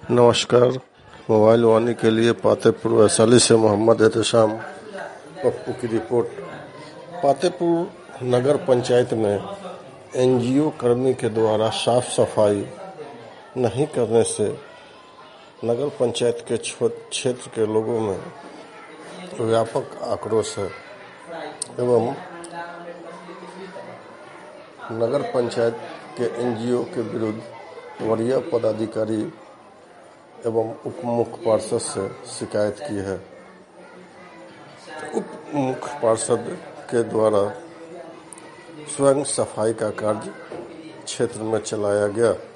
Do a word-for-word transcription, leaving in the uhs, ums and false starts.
नमस्कार। मोबाइल वाणी के लिए पातेपुर वैशाली से मोहम्मद एहतेशाम पप्पू की रिपोर्ट। पातेपुर नगर पंचायत में एनजीओ कर्मी के द्वारा साफ सफाई नहीं करने से नगर पंचायत के क्षेत्र के लोगों में व्यापक आक्रोश है एवं नगर पंचायत के एनजीओ के विरुद्ध वरीय पदाधिकारी एवं उप मुख्य पार्षद से शिकायत की है। उप मुख्य पार्षद के द्वारा स्वयं सफाई का कार्य क्षेत्र में चलाया गया।